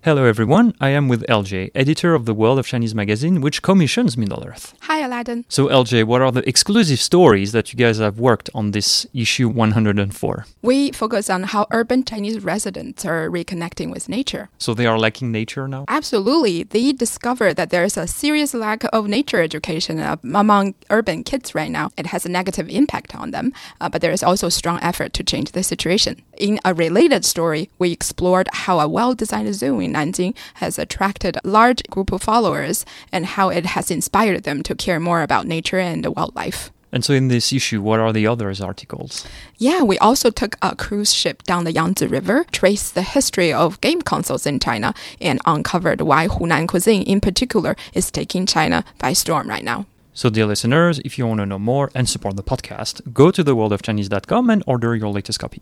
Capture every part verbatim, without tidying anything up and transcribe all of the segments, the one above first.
Hello everyone, I am with L J, editor of the World of Chinese magazine, which commissions Middle-earth. Hi Aladdin. So L J, what are the exclusive stories that you guys have worked on this issue one hundred four? We focus on how urban Chinese residents are reconnecting with nature. So they are lacking nature now? Absolutely. They discovered that there's a serious lack of nature education uh, among urban kids right now. It has a negative impact on them, uh, but there is also a strong effort to change the situation. In a related story, we explored how a well-designed zoo in Nanjing has attracted a large group of followers and how it has inspired them to care more about nature and wildlife. And so in this issue, what are the other articles? Yeah, we also took a cruise ship down the Yangtze River, traced the history of game consoles in China, and uncovered why Hunan cuisine in particular is taking China by storm right now. So dear listeners, if you want to know more and support the podcast, go to the world of chinese dot com and order your latest copy.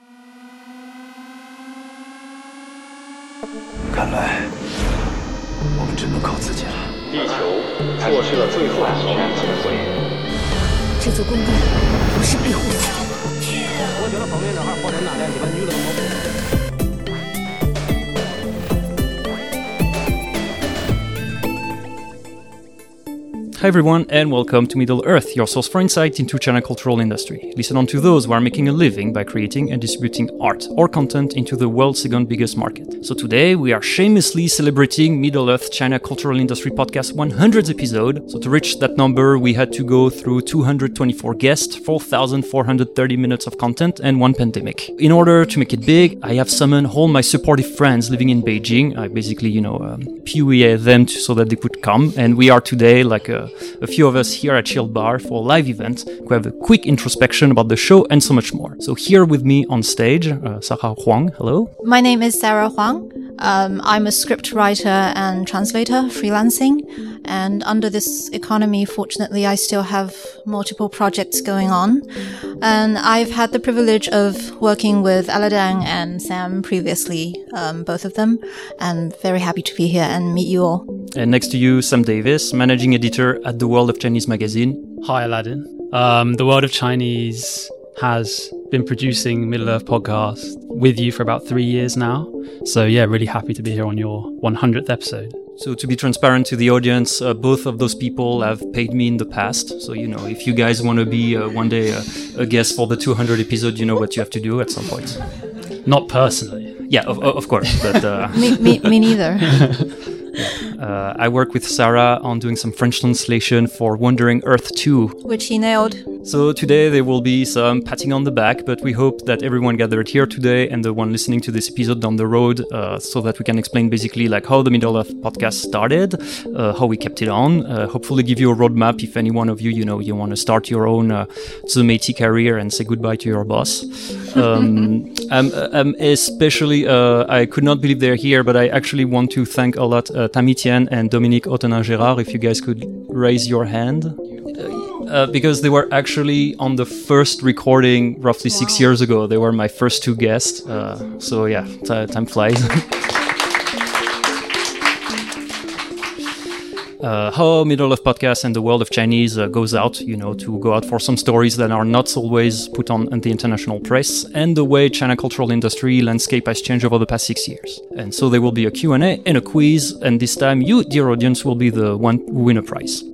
看来我们只能靠自己了。 地球错失了最后一面机会。 这座宫殿不是庇护所。 我觉得旁边这还好点哪点一般女的都没。 Hi everyone and welcome to Middle-earth, your source for insight into China cultural industry. Listen on to those who are making a living by creating and distributing art or content into the world's second biggest market. So today we are shamelessly celebrating Middle-earth China Cultural Industry Podcast one hundredth episode. So to reach that number we had to go through two hundred twenty-four guests, four thousand four hundred thirty minutes of content and one pandemic. In order to make it big, I have summoned all my supportive friends living in Beijing. I basically, you know, um, P U A them to, so that they could come, and we are today like a a few of us here at Shield Bar for a live event. We have a quick introspection about the show and so much more. So here with me on stage, uh, Sarah Huang, hello. My name is Sarah Huang. Um, I'm a script writer and translator, freelancing. And under this economy, fortunately, I still have multiple projects going on. And I've had the privilege of working with Aladdin and Sam previously, um, both of them. And very happy to be here and meet you all. And next to you, Sam Davis, managing editor at the World of Chinese magazine. Hi, Aladdin. Um, the World of Chinese has been producing Middle-earth podcast with you for about three years now. So yeah, really happy to be here on your one hundredth episode. So to be transparent to the audience, uh, both of those people have paid me in the past. So, you know, if you guys want to be uh, one day uh, a guest for the two hundredth episode, you know what you have to do at some point. Not personally. Yeah, of, of course. But uh... me, me, me neither. Uh, I work with Sarah on doing some French translation for Wandering Earth two. Which he nailed. So today there will be some patting on the back, but we hope that everyone gathered here today and the one listening to this episode down the road, uh, so that we can explain basically like how the Middle-earth podcast started, uh, how we kept it on, uh, hopefully give you a roadmap if any one of you, you know, you want to start your own uh, Zoom-eighty career and say goodbye to your boss. Um, um, um, especially, uh, I could not believe they're here, but I actually want to thank a lot uh, Tammy Tian and Dominique Autenin-Gérard, if you guys could raise your hand. Uh, because they were actually on the first recording roughly wow. six years ago. They were my first two guests. Uh, so yeah, t- time flies. Uh, how Middle-earth Podcast and the World of Chinese uh, goes out, you know, to go out for some stories that are not always put on in the international press, and the way China cultural industry landscape has changed over the past six years. And so there will be a Q and A and a quiz, and this time you, dear audience, will be the one who win a prize.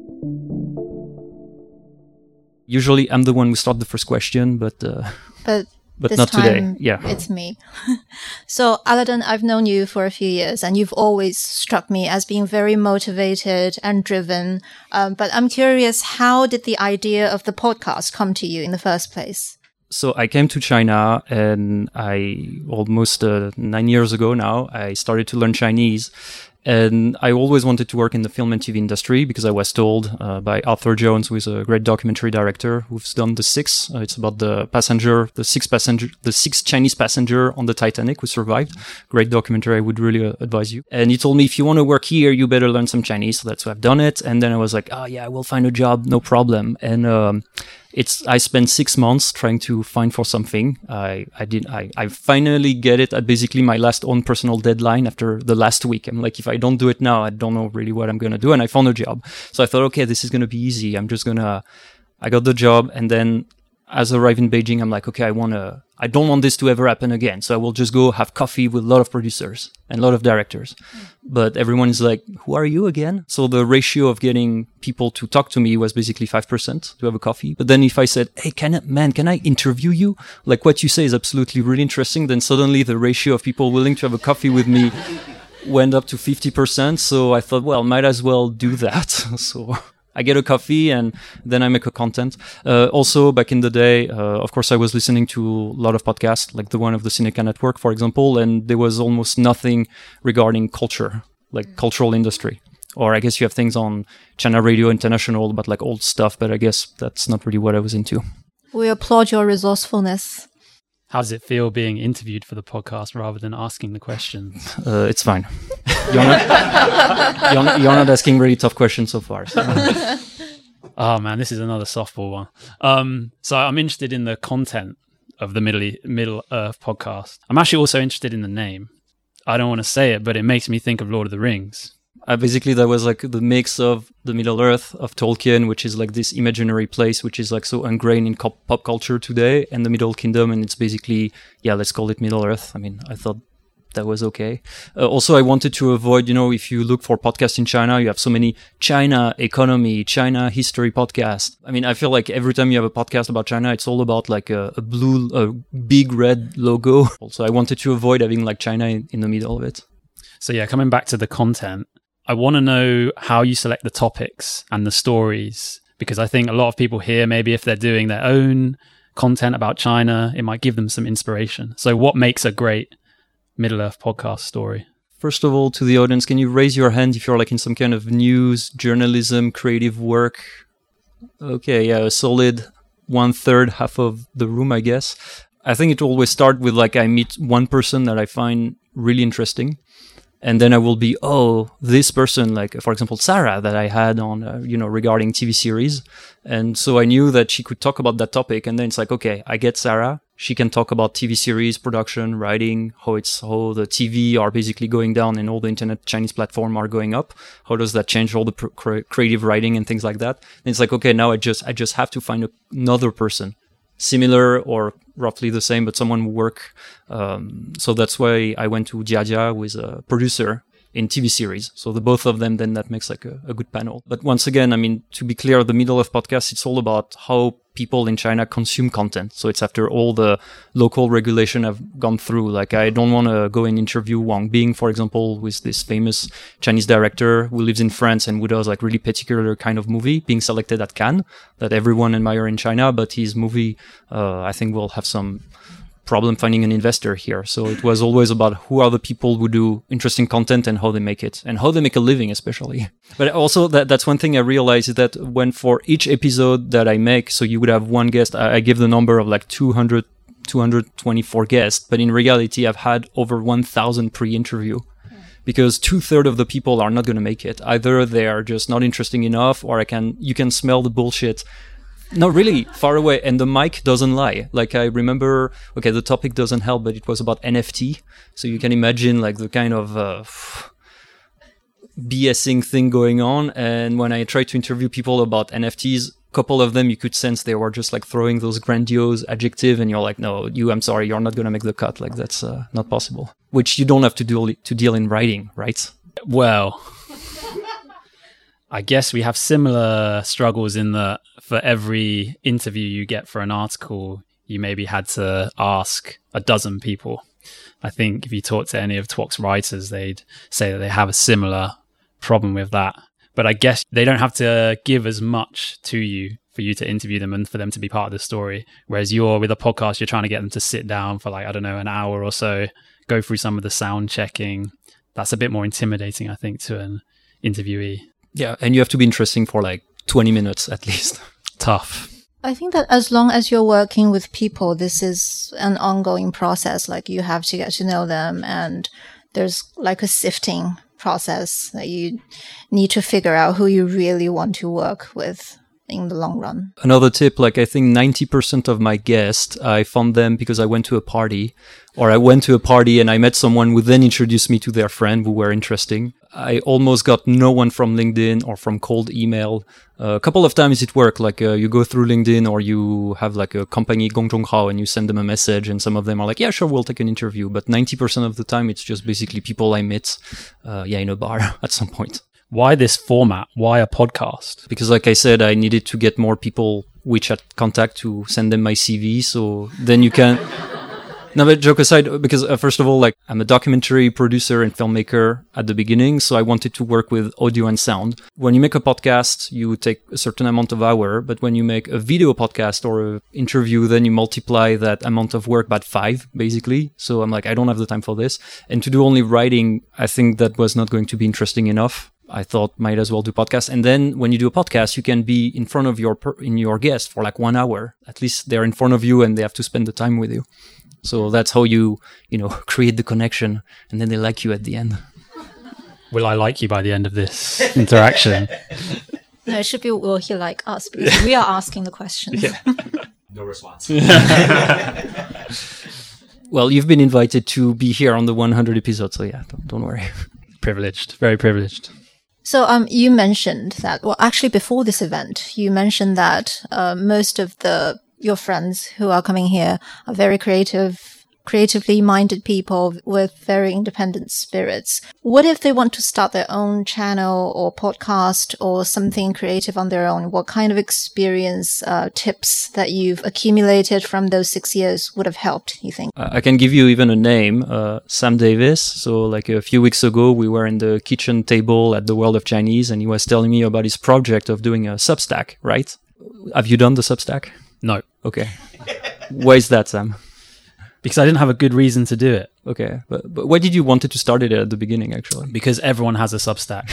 Usually I'm the one who starts the first question, but... Uh, but... But this not time, today. Yeah. It's me. So, Aladdin, I've known you for a few years, and you've always struck me as being very motivated and driven. Um, but I'm curious, how did the idea of the podcast come to you in the first place? So I came to China, and I almost uh, nine years ago now, I started to learn Chinese. And I always wanted to work in the film and T V industry because I was told uh, by Arthur Jones, who is a great documentary director who's done The Six. Uh, it's about the passenger, the six passenger, the six Chinese passenger on the Titanic who survived. Great documentary. I would really uh, advise you. And he told me, if you want to work here, you better learn some Chinese. So that's why I've done it. And then I was like, oh yeah, I will find a job. No problem. And, um, It's, I spent six months trying to find for something. I, I did, I, I finally get it at basically my last own personal deadline after the last week. I'm like, if I don't do it now, I don't know really what I'm going to do. And I found a job. So I thought, okay, this is going to be easy. I'm just going to, I got the job, and then as I arrive in Beijing, I'm like, okay, I want to, I don't want this to ever happen again. So I will just go have coffee with a lot of producers and a lot of directors. Mm. But everyone is like, who are you again? So the ratio of getting people to talk to me was basically five percent to have a coffee. But then if I said, hey, can I, man, can I interview you? Like what you say is absolutely really interesting. Then suddenly the ratio of people willing to have a coffee with me went up to fifty percent. So I thought, well, might as well do that. So I get a coffee and then I make a content. Uh, also, back in the day, uh, of course, I was listening to a lot of podcasts, like the one of the Sinica Network, for example, and there was almost nothing regarding culture, like mm. cultural industry. Or I guess you have things on China Radio International about like old stuff, but I guess that's not really what I was into. We applaud your resourcefulness. How does it feel being interviewed for the podcast rather than asking the questions? Uh, it's fine. You're not, you're, not, you're not asking really tough questions so far. So. Oh man, this is another softball one. Um, so I'm interested in the content of the Middle, e- Middle Earth podcast. I'm actually also interested in the name. I don't want to say it, but it makes me think of Lord of the Rings. Uh, basically, that was like the mix of the Middle Earth of Tolkien, which is like this imaginary place, which is like so ingrained in co- pop culture today, and the Middle Kingdom. And it's basically, yeah, let's call it Middle Earth. I mean, I thought that was okay. Uh, also, I wanted to avoid, you know, if you look for podcasts in China, you have so many China economy, China history podcasts. I mean, I feel like every time you have a podcast about China, it's all about like a, a blue, a big red logo. Also, I wanted to avoid having like China in, in the middle of it. So yeah, coming back to the content, I want to know how you select the topics and the stories, because I think a lot of people here, maybe if they're doing their own content about China, it might give them some inspiration. So what makes a great Middle Earth podcast story? First of all, to the audience, can you raise your hand if you're like in some kind of news, journalism, creative work? Okay, yeah, a solid one third, half of the room, I guess. I think it will always start with like I meet one person that I find really interesting. And then I will be, oh, this person, like, for example, Sarah, that I had on, uh, you know, regarding T V series. And so I knew that she could talk about that topic. And then it's like, okay, I get Sarah. She can talk about T V series, production, writing, how it's, how the T V are basically going down and all the internet Chinese platform are going up. How does that change all the pr- creative writing and things like that? And it's like, okay, now I just, I just have to find a, another person. Similar or roughly the same, but someone who work. Um, so that's why I went to Jiajia with a producer in T V series. So the both of them, then that makes like a, a good panel. But once again, I mean, to be clear, the Middle Earth podcast, it's all about how people in China consume content. So it's after all the local regulation I've gone through. Like I don't want to go and interview Wang Bing, for example, with this famous Chinese director who lives in France and who does like really particular kind of movie being selected at Cannes that everyone admire in China. But his movie, uh, I think will have some problem finding an investor here. So it was always about who are the people who do interesting content and how they make it and how they make a living, especially. But also that that's one thing I realized is that when for each episode that I make, so you would have one guest, I, I give the number of like two hundred, two hundred twenty-four guests, but in reality, I've had over one thousand pre-interview. Because two thirds of the people are not going to make it. Either they are just not interesting enough, or I can you can smell the bullshit. No, really, far away. And the mic doesn't lie. Like I remember, okay, the topic doesn't help, but it was about N F T. So you can imagine like the kind of uh, BSing thing going on. And when I tried to interview people about N F Ts, a couple of them, you could sense they were just like throwing those grandiose adjectives. And you're like, no, you, I'm sorry, you're not going to make the cut. Like that's uh, not possible. Which you don't have to do to deal in writing, right? Well, I guess we have similar struggles in that for every interview you get for an article, you maybe had to ask a dozen people. I think if you talk to any of T W O's writers, they'd say that they have a similar problem with that. But I guess they don't have to give as much to you for you to interview them and for them to be part of the story. Whereas you're with a podcast, you're trying to get them to sit down for like, I don't know, an hour or so, go through some of the sound checking. That's a bit more intimidating, I think, to an interviewee. Yeah, and you have to be interesting for like twenty minutes at least. Tough. I think that as long as you're working with people, this is an ongoing process. Like you have to get to know them, and there's like a sifting process that you need to figure out who you really want to work with in the long run. Another tip, like I think ninety percent of my guests, I found them because I went to a party, or I went to a party and I met someone who then introduced me to their friend who were interesting. I almost got no one from LinkedIn or from cold email. Uh, a couple of times it worked, like uh, you go through LinkedIn or you have like a company Gongzhonghao and you send them a message and some of them are like, yeah, sure, we'll take an interview. But ninety percent of the time it's just basically people I met, uh, yeah, in a bar at some point. Why this format? Why a podcast? Because like I said, I needed to get more people WeChat contact to send them my C V. So then you can... No, but joke aside, because uh, first of all, like I'm a documentary producer and filmmaker at the beginning, so I wanted to work with audio and sound. When you make a podcast, you take a certain amount of hour, but when you make a video podcast or an interview, then you multiply that amount of work by five, basically. So I'm like, I don't have the time for this. And to do only writing, I think that was not going to be interesting enough. I thought might as well do podcast. And then when you do a podcast, you can be in front of your per- in your guest for like one hour. At least they're in front of you and they have to spend the time with you. So that's how you, you know, create the connection, and then they like you at the end. Will I like you by the end of this interaction? No, it should be, will he like us? Because we are asking the questions. Yeah. No response. Well, you've been invited to be here on the one hundred episode, so yeah, don't, don't worry. Privileged, very privileged. So um, you mentioned that, well, actually before this event, you mentioned that uh, most of the your friends who are coming here are very creative, creatively minded people with very independent spirits. What if they want to start their own channel or podcast or something creative on their own? What kind of experience, uh, tips that you've accumulated from those six years would have helped, you think? I can give you even a name, uh, Sam Davis. So like a few weeks ago, we were in the kitchen table at the World of Chinese and he was telling me about his project of doing a Substack, right? Have you done the Substack? No. Okay. Why is that, Sam? Because I didn't have a good reason to do it. Okay. But, but why did you want to start it at the beginning, actually? Because everyone has a Substack.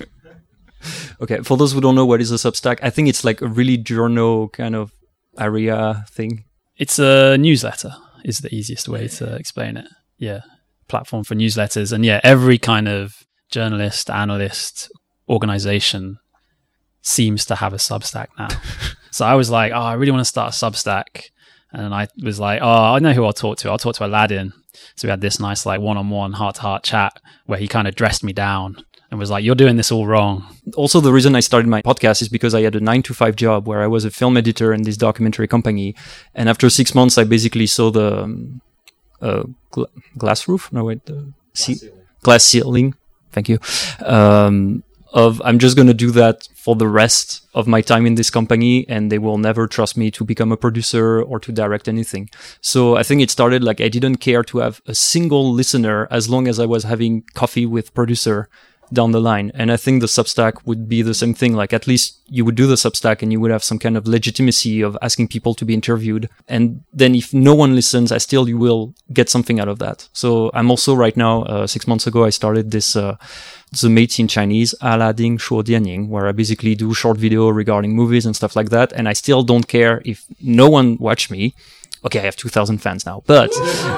Okay. For those who don't know what is a Substack, I think it's like a really journal kind of area thing. It's a newsletter is the easiest way to explain it. Yeah. Platform for newsletters. And yeah, every kind of journalist, analyst, organization seems to have a Substack now. So I was like, oh, I really want to start a Substack. And I was like, oh, I know who I'll talk to. I'll talk to Aladdin. So we had this nice like one-on-one heart-to-heart chat where he kind of dressed me down and was like, you're doing this all wrong. Also, the reason I started my podcast is because I had a nine to five job where I was a film editor in this documentary company. And after six months, I basically saw the um, uh, gl- glass roof. No, wait. The glass, ce- glass ceiling. Thank you. Um, of I'm just going to do that for the rest of my time in this company and they will never trust me to become a producer or to direct anything. So I think it started like I didn't care to have a single listener as long as I was having coffee with producer down the line. And I think the Substack would be the same thing. Like at least you would do the Substack and you would have some kind of legitimacy of asking people to be interviewed. And then if no one listens, I still, you will get something out of that. So I'm also right now, uh, six months ago, I started this, uh, the Mates in Chinese, Aladdin Shuo Dianying, where I basically do short video regarding movies and stuff like that. And I still don't care if no one watch me. Okay, I have two thousand fans now, but...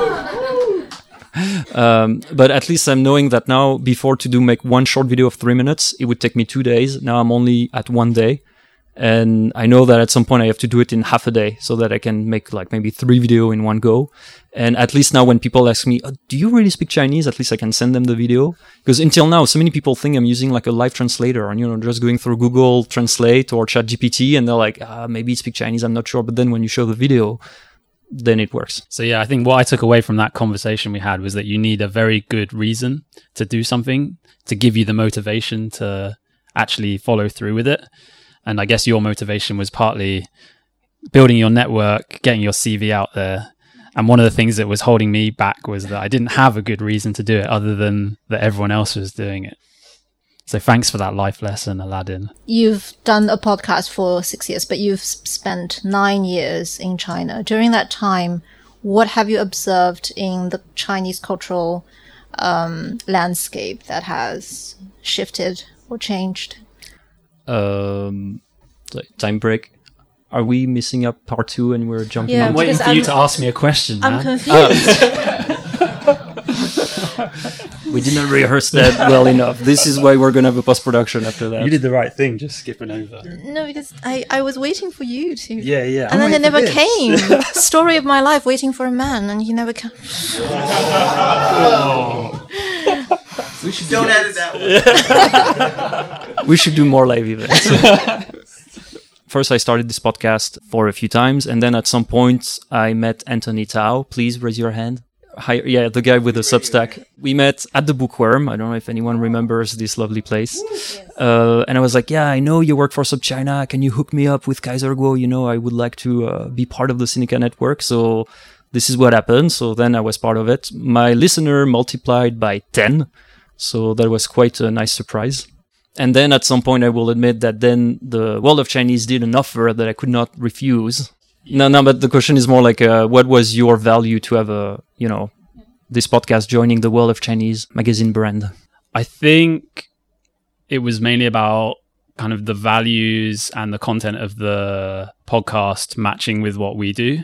um, but at least I'm knowing that now before to do make one short video of three minutes, it would take me two days. Now I'm only at one day. And I know that at some point I have to do it in half a day so that I can make like maybe three video in one go. And at least now when people ask me, oh, do you really speak Chinese? At least I can send them the video. Because until now, so many people think I'm using like a live translator and, you know, just going through Google Translate or ChatGPT and they're like, ah, maybe speak Chinese. I'm not sure. But then when you show the video, then it works. So yeah, I think what I took away from that conversation we had was that you need a very good reason to do something to give you the motivation to actually follow through with it. And I guess your motivation was partly building your network, getting your C V out there. And one of the things that was holding me back was that I didn't have a good reason to do it other than that everyone else was doing it. So thanks for that life lesson, Aladdin. You've done a podcast for six years, but you've spent nine years in China. During that time, what have you observed in the Chinese cultural um, landscape that has shifted or changed? Um, time break. Are we missing up part two and we're jumping? Yeah, I'm waiting for I'm, you to ask me a question, man. I'm confused. We didn't rehearse that well enough. This is why we're going to have a post-production after that. You did the right thing, just skipping over. No, because I, I was waiting for you to. Yeah, yeah. And I'm then it waiting never for this. came. Story of my life, waiting for a man, and he never came. We should don't edit that one. We should do more live events. First, I started this podcast for a few times, and then at some point, I met Anthony Tao. Please raise your hand. Hi, yeah, the guy with the Substack. We met at the Bookworm. I don't know if anyone remembers this lovely place. Uh, and I was like, yeah, I know you work for SubChina. Can you hook me up with Kaiser Kuo? You know, I would like to uh, be part of the Sinica network. So this is what happened. So then I was part of it. My listener multiplied by ten. So that was quite a nice surprise. And then at some point, I will admit that then the World of Chinese did an offer that I could not refuse. No, no, but the question is more like, uh, what was your value to have a, you know, this podcast joining the World of Chinese magazine brand? I think it was mainly about kind of the values and the content of the podcast matching with what we do.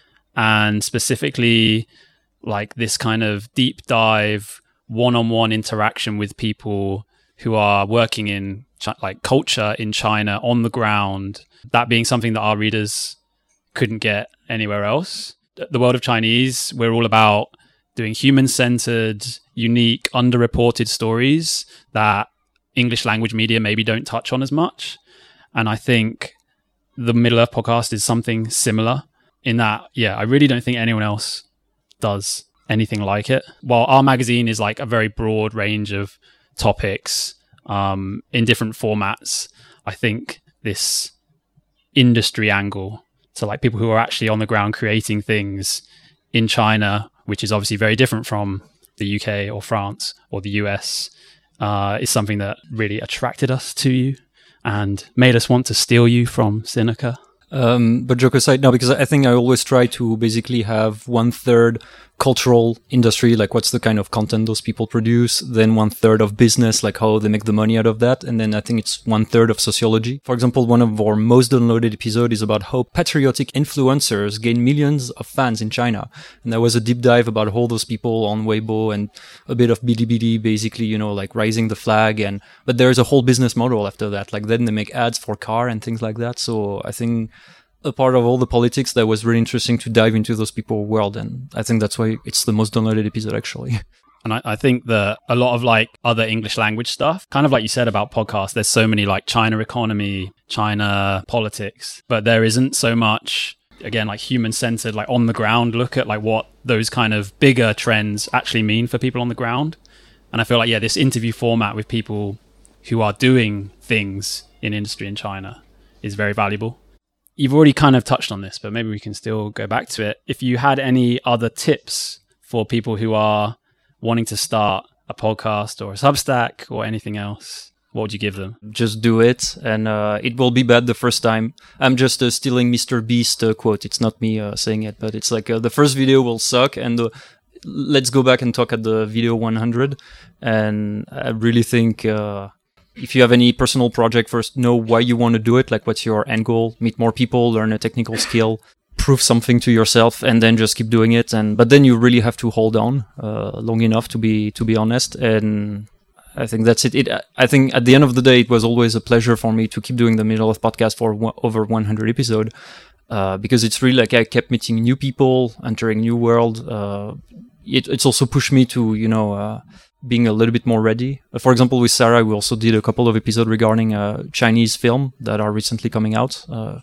And specifically, like this kind of deep dive, one-on-one interaction with people who are working in chi- like culture in China on the ground, that being something that our readers couldn't get anywhere else. The World of Chinese, we're all about doing human-centered, unique, underreported stories that English language media maybe don't touch on as much. And I think the Middle Earth podcast is something similar in that, yeah, I really don't think anyone else does anything like it. While our magazine is like a very broad range of topics um, in different formats, I think this industry angle, so like people who are actually on the ground creating things in China, which is obviously very different from the U K or France or the U S, uh, is something that really attracted us to you and made us want to steal you from Sinica. Um, but joke aside, no, because I think I always try to basically have one third cultural industry, like what's the kind of content those people produce, then one third of business, like how they make the money out of that, and then I think it's one third of sociology. For example, one of our most downloaded episodes is about how patriotic influencers gain millions of fans in China, and there was a deep dive about all those people on Weibo and a bit of Bilibili, basically, you know, like raising the flag, and but there's a whole business model after that, like then they make ads for car and things like that. So I think a part of all the politics that was really interesting to dive into those people's world. And I think that's why it's the most downloaded episode, actually. And I, I think that a lot of like other English language stuff, kind of like you said about podcasts, there's so many like China economy, China politics, but there isn't so much, again, like human centered, like on the ground look at like what those kind of bigger trends actually mean for people on the ground. And I feel like, yeah, this interview format with people who are doing things in industry in China is very valuable. You've already kind of touched on this, but maybe we can still go back to it. If you had any other tips for people who are wanting to start a podcast or a Substack or anything else, what would you give them? Just do it, and uh, it will be bad the first time. I'm just uh, stealing Mister Beast uh, quote. It's not me uh, saying it, but it's like uh, the first video will suck, and uh, let's go back and talk at the video one hundred. And I really think... Uh, If you have any personal project, first know why you want to do it, like what's your end goal, meet more people, learn a technical skill, prove something to yourself, and then just keep doing it. And but then you really have to hold on uh, long enough to be to be honest. And I think that's it. it. I think at the end of the day, it was always a pleasure for me to keep doing the Middle Earth podcast for one, over one hundred episodes uh, because it's really like I kept meeting new people, entering new world. Uh, it, it's also pushed me to, you know, uh, being a little bit more ready. Uh, for example, with Sarah, we also did a couple of episodes regarding uh, Chinese film that are recently coming out. Uh,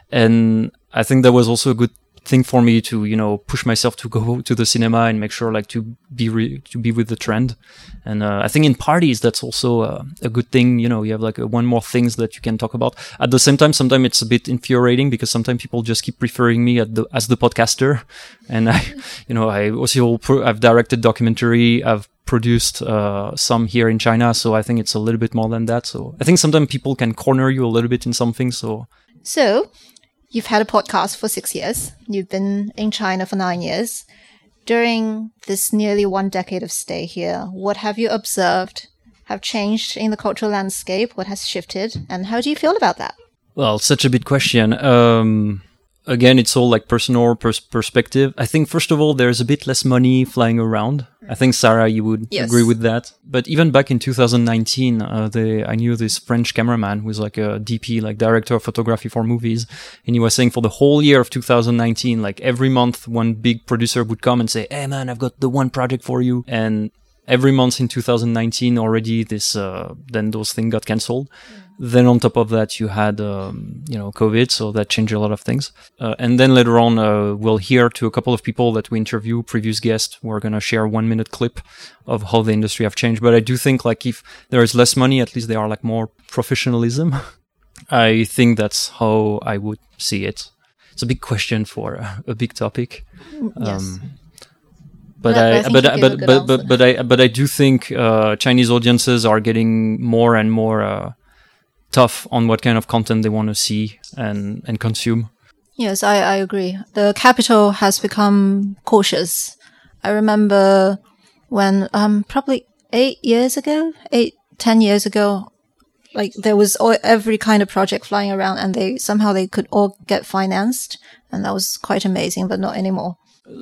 and I think that was also a good thing for me to, you know, push myself to go to the cinema and make sure like to be re- to be with the trend. And uh, I think in parties, that's also uh, a good thing. You know, you have like a, one more things that you can talk about. At the same time, sometimes it's a bit infuriating because sometimes people just keep referring me at the, as the podcaster. And I, you know, I also, pro- I've directed documentary, I've produced uh, some here in China. So I think it's a little bit more than that. So I think sometimes people can corner you a little bit in something. So, so you've had a podcast for six years. You've been in China for nine years. During this nearly one decade of stay here, what have you observed have changed in the cultural landscape? What has shifted? And how do you feel about that? Well, such a big question. Um, again, it's all like personal pers- perspective. I think, first of all, there's a bit less money flying around. I think, Sarah, you would Yes. agree with that. But even back in two thousand nineteen, uh, they, I knew this French cameraman who was like a D P, like director of photography for movies. And he was saying for the whole year of two thousand nineteen, like every month, one big producer would come and say, hey man, I've got the one project for you. And every month in two thousand nineteen already, this, uh, then those things got cancelled. Then on top of that, you had, um, you know, COVID, so that changed a lot of things. Uh, and then later on, uh, we'll hear to a couple of people that we interview, previous guests. We're going to share one minute clip of how the industry have changed. But I do think like if there is less money, at least there are like more professionalism. I think that's how I would see it. It's a big question for a, a big topic. Yes. Um, But But I I, think but you I, gave a but good but, but answer. but I but I do think uh, Chinese audiences are getting more and more uh, tough on what kind of content they want to see and and consume. Yes, I, I agree. The capital has become cautious. I remember when, um, probably eight years ago, eight, ten years ago, like there was all, every kind of project flying around and they, somehow they could all get financed. And that was quite amazing, but not anymore.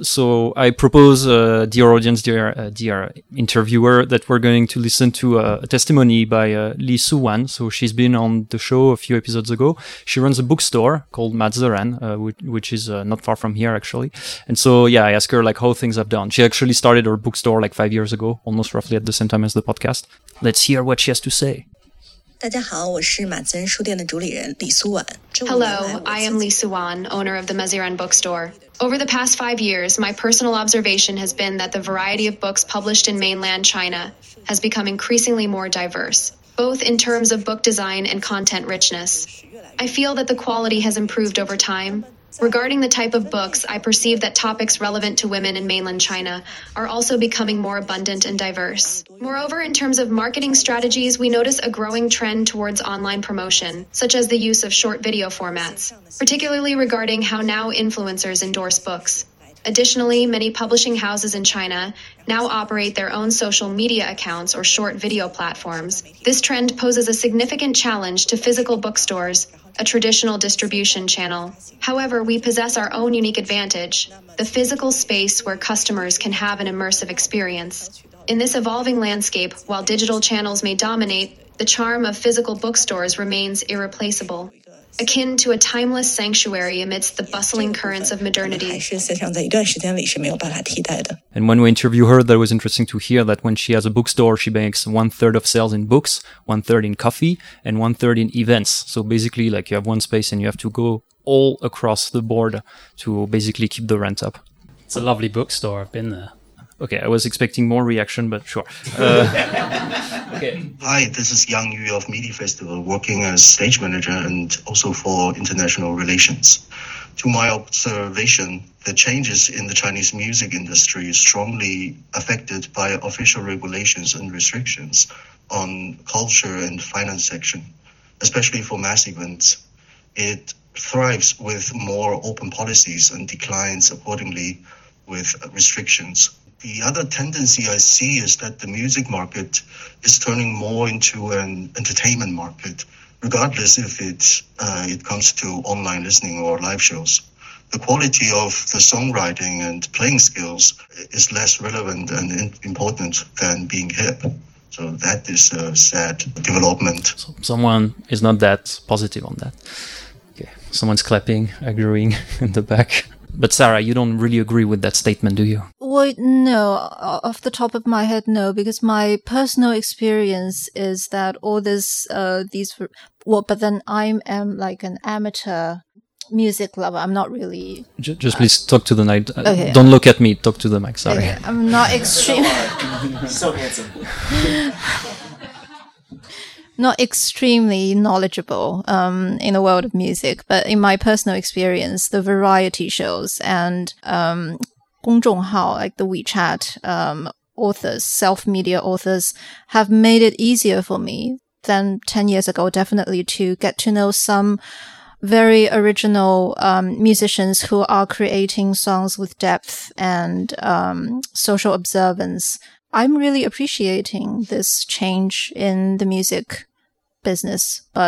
So I propose, uh, dear audience, dear uh, dear interviewer, that we're going to listen to a, a testimony by uh, Li Suwan. So she's been on the show a few episodes ago. She runs a bookstore called Mazuran, uh, which, which is uh, not far from here actually. And so yeah, I asked her like how things have done. She actually started her bookstore like five years ago, almost roughly at the same time as the podcast. Let's hear what she has to say. 大家好，我是马自然书店的主理人李苏婉。 Hello, I am Li Suwan, owner of the Maziran bookstore. Over the past five years, my personal observation has been that the variety of books published in mainland China has become increasingly more diverse, both in terms of book design and content richness. I feel that the quality has improved over time. Regarding the type of books, I perceive that topics relevant to women in mainland China are also becoming more abundant and diverse. Moreover, in terms of marketing strategies, we notice a growing trend towards online promotion, such as the use of short video formats, particularly regarding how now influencers endorse books. Additionally, many publishing houses in China now operate their own social media accounts or short video platforms. This trend poses a significant challenge to physical bookstores, a traditional distribution channel. However, we possess our own unique advantage, the physical space where customers can have an immersive experience. In this evolving landscape, while digital channels may dominate, the charm of physical bookstores remains irreplaceable, akin to a timeless sanctuary amidst the bustling currents of modernity. 还是线上在一段时间里是没有办法替代的。 And when we interview her, that was interesting to hear that when she has a bookstore, she makes one third of sales in books, one third in coffee, and one third in events. So basically, like you have one space and you have to go all across the board to basically keep the rent up. It's a lovely bookstore. I've been there. Okay, I was expecting more reaction, but sure. Uh, okay. Hi, this is Yang Yu of Media Festival, working as stage manager and also for international relations. To my observation, the changes in the Chinese music industry is strongly affected by official regulations and restrictions on culture and finance section, especially for mass events. It thrives with more open policies and declines accordingly with restrictions. The other tendency I see is that the music market is turning more into an entertainment market, regardless if it, uh, it comes to online listening or live shows. The quality of the songwriting and playing skills is less relevant and important than being hip. So that is a sad development. So someone is not that positive on that. Okay, someone's clapping, agreeing in the back. But Sarah, you don't really agree with that statement, do you? Well, no, off the top of my head, no, because my personal experience is that all this, uh, these, well, but then I am like an amateur music lover. I'm not really. Just, just please talk to the mic. Uh, Okay. Don't look at me. Talk to the mic. Sorry. Okay, I'm not extreme. So handsome. Not extremely knowledgeable um, in the world of music, but in my personal experience, the variety shows and um, 公众号, like the WeChat um, authors, self-media authors, have made it easier for me than ten years ago, definitely, to get to know some very original um, musicians who are creating songs with depth and um, social observance. I'm really appreciating this change in the music business, but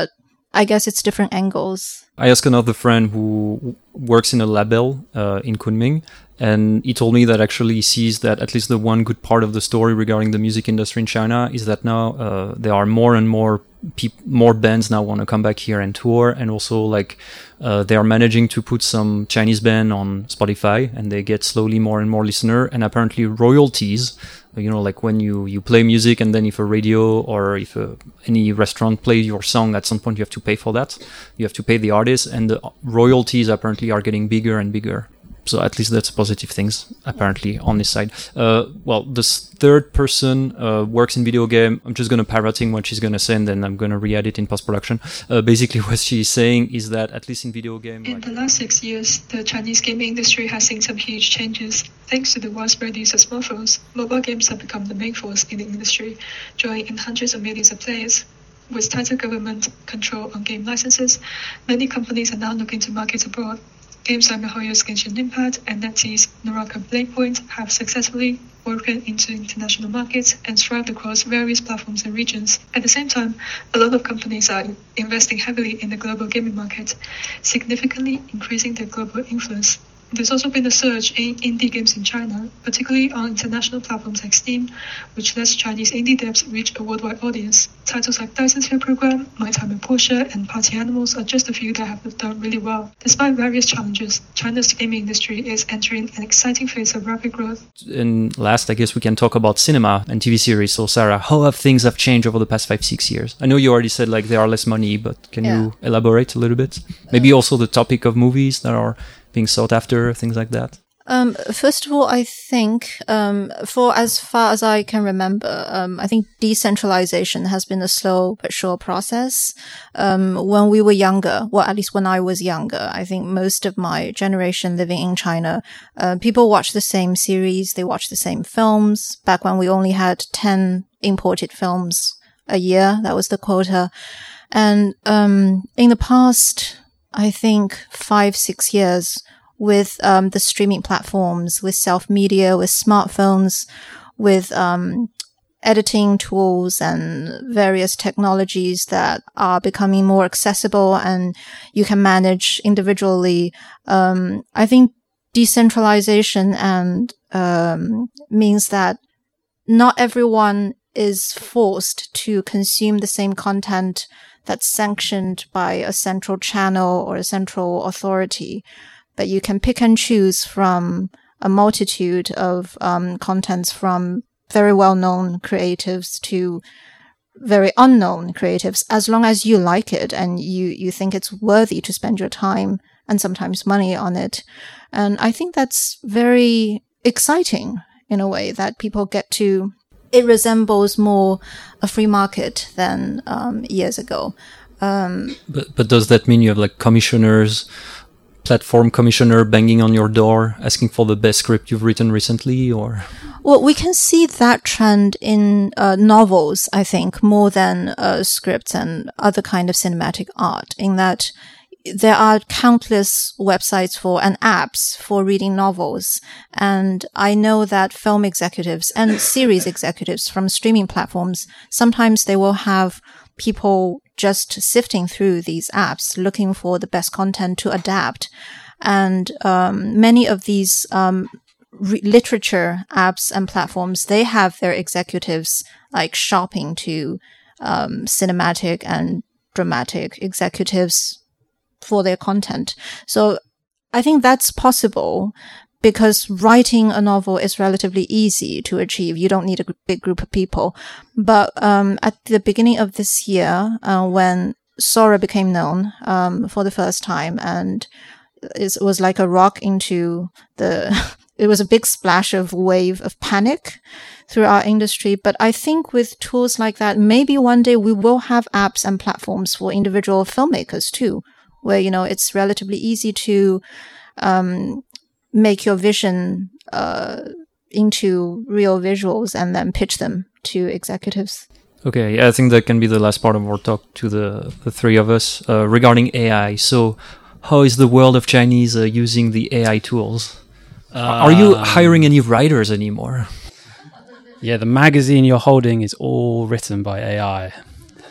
I guess it's different angles. I asked another friend who works in a label uh, in Kunming, and he told me that actually he sees that at least the one good part of the story regarding the music industry in China is that now uh, there are more and more peop- more bands now want to come back here and tour, and also like uh, they are managing to put some Chinese band on Spotify, and they get slowly more and more listener, and apparently royalties. You know, like when you, you play music and then if a radio or if a, any restaurant plays your song, at some point you have to pay for that. You have to pay the artist, and the royalties apparently are getting bigger and bigger. So at least that's positive things, apparently, on this side. Uh, well, this third person uh, works in video game. I'm just going to parroting what she's going to say, and then I'm going to re-edit in post-production. Uh, basically, what she's saying is that at least in video game... In like, the last six years, the Chinese gaming industry has seen some huge changes. Thanks to the widespread use of smartphones, mobile games have become the main force in the industry, drawing in hundreds of millions of players. With tighter government control on game licenses, many companies are now looking to market abroad. Games like MiHoYo's Genshin Impact and NetEase's Naraka Bladepoint have successfully broken into international markets and thrived across various platforms and regions. At the same time, a lot of companies are investing heavily in the global gaming market, significantly increasing their global influence. There's also been a surge in indie games in China, particularly on international platforms like Steam, which lets Chinese indie devs reach a worldwide audience. Titles like Dyson Sphere Program, My Time in Porsche, and Party Animals are just a few that have done really well. Despite various challenges, China's gaming industry is entering an exciting phase of rapid growth. And last, I guess we can talk about cinema and T V series. So, Sarah, how have things have changed over the past five, six years? I know you already said like there are less money, but can yeah. you elaborate a little bit? Maybe also the topic of movies that are being sought after, things like that? Um, first of all, I think, um, for as far as I can remember, um, I think decentralization has been a slow but sure process. Um, when we were younger, well, at least when I was younger, I think most of my generation living in China, uh, people watch the same series, they watch the same films. Back when we only had ten imported films a year, that was the quota. And, um, in the past, I think five, six years with um, the streaming platforms, with self-media, with smartphones, with um, editing tools and various technologies that are becoming more accessible and you can manage individually. Um, I think decentralization and um, means that not everyone is forced to consume the same content that's sanctioned by a central channel or a central authority, but you can pick and choose from a multitude of um, contents from very well-known creatives to very unknown creatives, as long as you like it and you, you think it's worthy to spend your time and sometimes money on it. And I think that's very exciting in a way that people get to. It resembles more a free market than um, years ago. Um, but but does that mean you have like commissioners, platform commissioner banging on your door asking for the best script you've written recently, or? Well, we can see that trend in uh, novels, I think, more than uh, scripts and other kind of cinematic art, in that there are countless websites for and apps for reading novels. And I know that film executives and series executives from streaming platforms, sometimes they will have people just sifting through these apps, looking for the best content to adapt. And um, many of these um, re- literature apps and platforms, they have their executives like shopping to um, cinematic and dramatic executives for their content. So I think that's possible because writing a novel is relatively easy to achieve. You don't need a big group of people. But um, at the beginning of this year, uh, when Sora became known um, for the first time, and it was like a rock into the, it was a big splash of wave of panic through our industry. But I think with tools like that, maybe one day we will have apps and platforms for individual filmmakers too, where, you know, it's relatively easy to um, make your vision uh, into real visuals and then pitch them to executives. Okay, yeah, I think that can be the last part of our talk to the, the three of us uh, regarding A I. So how is the world of Chinese uh, using the A I tools? Um, Are you hiring any writers anymore? Yeah, the magazine you're holding is all written by A I.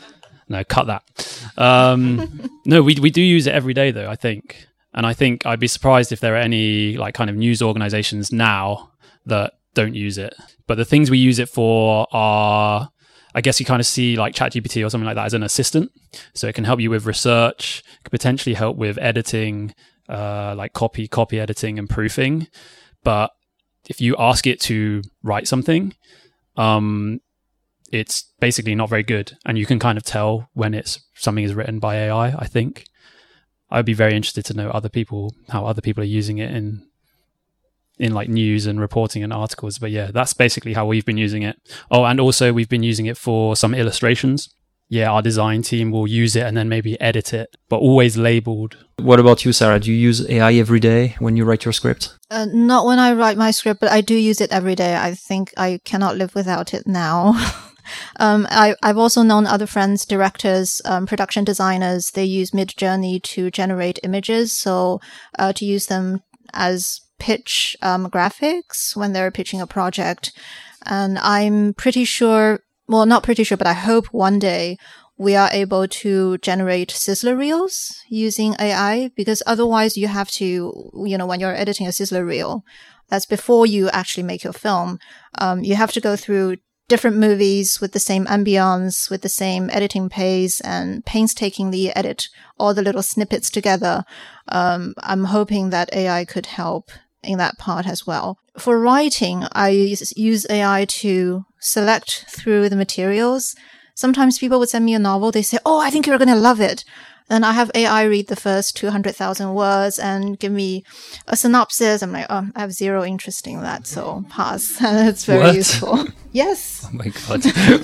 No, cut that. Um, no, we we do use it every day, though, I think. And I think I'd be surprised if there are any like kind of news organizations now that don't use it. But the things we use it for are, I guess you kind of see like ChatGPT or something like that as an assistant. So it can help you with research, could potentially help with editing, uh, like copy, copy editing and proofing. But if you ask it to write something, um, it's basically not very good. And you can kind of tell when it's something is written by A I, I think. I'd be very interested to know other people, how other people are using it in in like news and reporting and articles. But yeah, that's basically how we've been using it. Oh, and also we've been using it for some illustrations. Yeah, our design team will use it and then maybe edit it, but always labeled. What about you, Sarah? Do you use A I every day when you write your script? Uh, not when I write my script, but I do use it every day. I think I cannot live without it now. um, I, I've also known other friends, directors, um, production designers. They use Midjourney to generate images. So uh, to use them as pitch um, graphics when they're pitching a project. And I'm pretty sure, well, not pretty sure, but I hope one day we are able to generate sizzler reels using A I, because otherwise you have to, you know, when you're editing a sizzler reel, that's before you actually make your film. Um, you have to go through different movies with the same ambience, with the same editing pace, and painstakingly edit all the little snippets together. Um, I'm hoping that A I could help in that part as well. For writing, I use A I to select through the materials. Sometimes people would send me a novel. They say, oh, I think you're going to love it. Then I have A I read the first two hundred thousand words and give me a synopsis. I'm like, oh, I have zero interest in that, so pass. It's very What? useful. Yes. Oh my God.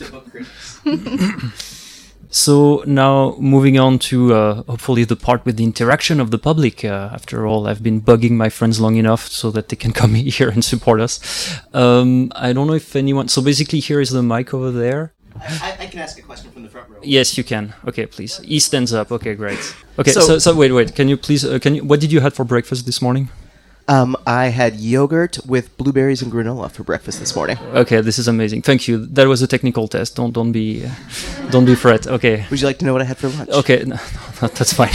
So now moving on to uh, hopefully the part with the interaction of the public. Uh, after all, I've been bugging my friends long enough so that they can come here and support us. Um, I don't know if anyone... So basically here is the mic over there. I, I can ask a question from the front row. Yes, you can. Okay, please. He stands up. Okay, great. Okay, so, So- so, wait, wait. Can you please... Uh, can you? What did you have for breakfast this morning? Um, I had yogurt with blueberries and granola for breakfast this morning. Okay, this is amazing. Thank you. That was a technical test. Don't don't be uh, don't be fret. Okay. Would you like to know what I had for lunch? Okay, no, no, that's fine.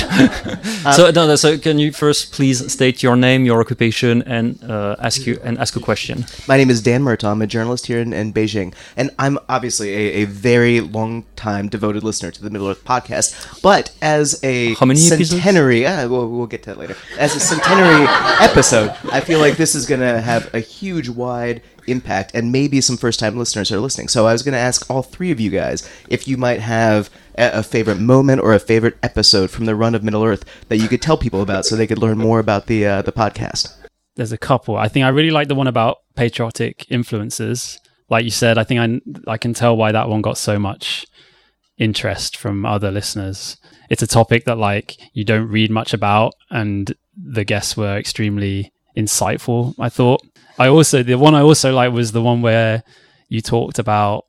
so no, no, so can you first please state your name, your occupation, and uh, ask you and ask a question? My name is Dan Murtaugh. I'm a journalist here in, in Beijing, and I'm obviously a, a very long time devoted listener to the Middle Earth podcast. But as a How many episodes? centenary, uh, we'll, we'll get to that later. As a centenary episode, I feel like this is going to have a huge, wide impact, and maybe some first-time listeners are listening. So I was going to ask all three of you guys if you might have a, a favorite moment or a favorite episode from the run of Middle Earth that you could tell people about, so they could learn more about the uh, the podcast. There's a couple. I think I really like the one about patriotic influences. Like you said, I think I I can tell why that one got so much interest from other listeners. It's a topic that like you don't read much about, and the guests were extremely insightful, I thought. I also, the one I also liked was the one where you talked about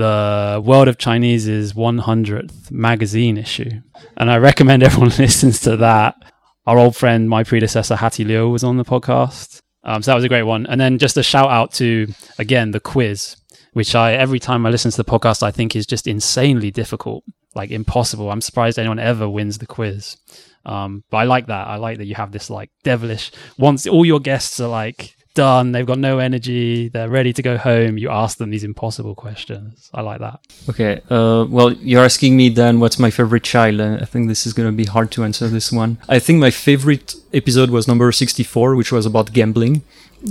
the World of Chinese's one hundredth magazine issue. And I recommend everyone listens to that. Our old friend, my predecessor, Hattie Liu, was on the podcast. Um, so that was a great one. And then just a shout out to, again, the quiz, which I, every time I listen to the podcast, I think is just insanely difficult, like impossible. I'm surprised anyone ever wins the quiz. Um, but I like that. I like that you have this like devilish, once all your guests are like done, they've got no energy, they're ready to go home, you ask them these impossible questions. I like that. Okay. Uh, well, you're asking me, Dan, what's my favorite child? Uh, I think this is going to be hard to answer this one. I think my favorite episode was number sixty-four, which was about gambling.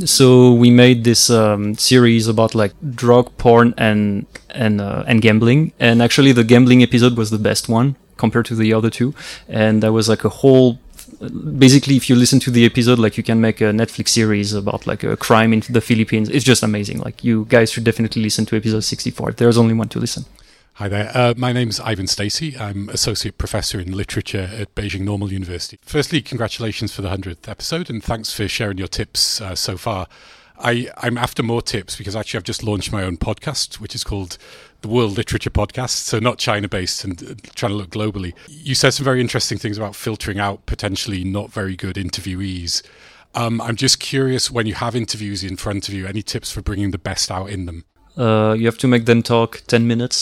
So we made this um, series about like drug, porn, and and uh, and gambling. And actually, the gambling episode was the best one compared to the other two. And that was like a whole. Basically, if you listen to the episode, like you can make a Netflix series about like a crime in the Philippines. It's just amazing. Like you guys should definitely listen to episode sixty-four. There's only one to listen. Hi there. Uh, my name's Ivan Stacey. I'm Associate Professor in Literature at Beijing Normal University. Firstly, congratulations for the hundredth episode, and thanks for sharing your tips uh, so far. I, I'm after more tips because actually I've just launched my own podcast, which is called the World Literature Podcast, so not China-based and uh, trying to look globally. You said some very interesting things about filtering out potentially not very good interviewees. Um, I'm just curious, when you have interviews in front of you, any tips for bringing the best out in them? Uh, you have to make them talk ten minutes.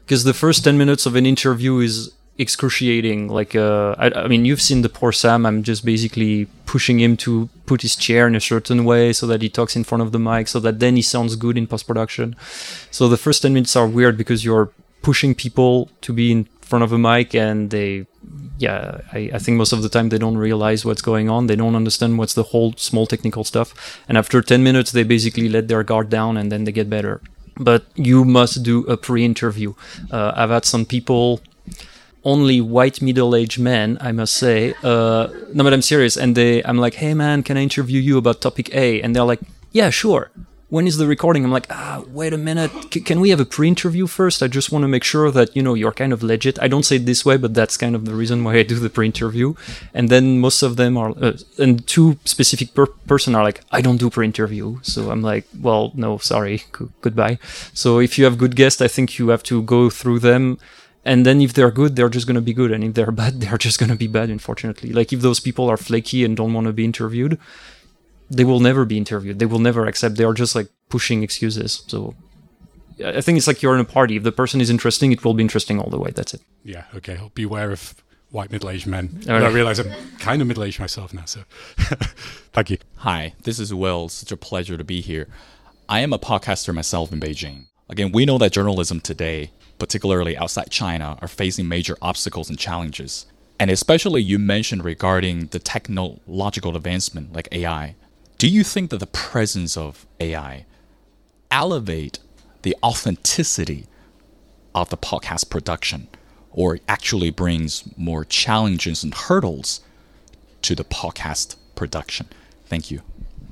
because the first ten minutes of an interview is excruciating. Like, uh, I, I mean, you've seen the poor Sam. I'm just basically pushing him to put his chair in a certain way so that he talks in front of the mic, so that then he sounds good in post-production. So the first ten minutes are weird because you're pushing people to be in front of a mic, and they, yeah, I, I think most of the time they don't realize what's going on. They don't understand what's the whole small technical stuff. And after ten minutes, they basically let their guard down, and then they get better. But you must do a pre-interview. Uh, I've had some people, only white middle-aged men, I must say. Uh, no, but I'm serious. And they, I'm like, hey man, can I interview you about topic A? And they're like, yeah, sure. When is the recording? I'm like, ah, wait a minute. C- can we have a pre-interview first? I just want to make sure that, you know, you're kind of legit. I don't say it this way, but that's kind of the reason why I do the pre-interview. And then most of them are, uh, and two specific per- person are like, I don't do pre-interview. So I'm like, well, no, sorry, G- goodbye. So if you have good guests, I think you have to go through them. And then if they're good, they're just going to be good. And if they're bad, they're just going to be bad, unfortunately. Like if those people are flaky and don't want to be interviewed, they will never be interviewed. They will never accept. They are just like pushing excuses. So I think it's like you're in a party. If the person is interesting, it will be interesting all the way. That's it. Yeah, okay. I'll beware of white middle-aged men. All right. I realize I'm kind of middle-aged myself now, so thank you. Hi, this is Will. Such a pleasure to be here. I am a podcaster myself in Beijing. Again, we know that journalism today, particularly outside China, are facing major obstacles and challenges. And especially you mentioned regarding the technological advancement like A I. Do you think that the presence of A I elevate the authenticity of the podcast production, or actually brings more challenges and hurdles to the podcast production? Thank you.